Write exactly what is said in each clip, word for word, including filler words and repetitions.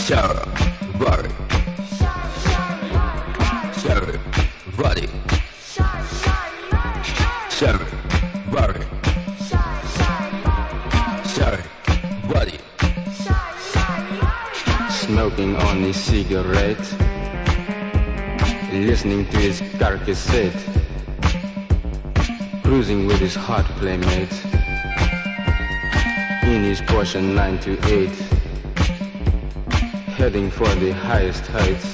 Sarah, Barry, Sarah, Buddy, Sarah, Barry, Sarah, Buddy. Smoking on his cigarette, listening to his car cassette, cruising with his hot playmate in his Porsche nine two eight, heading for the highest heights,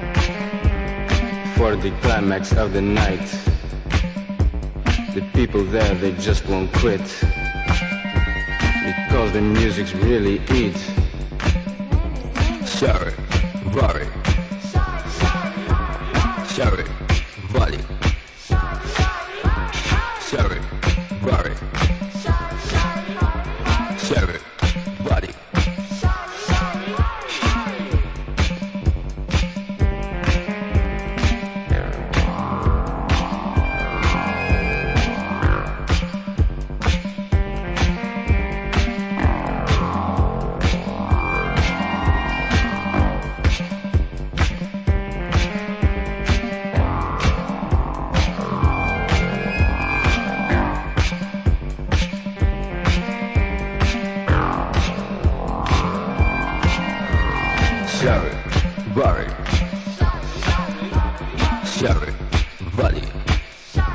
for the climax of the night. The people there, they just won't quit, because the music's really it. Sarah, Barry, Sarah, Buddy, Sarah, Barry, Sarah, Buddy. Sarah, Barry, Sarah, Buddy.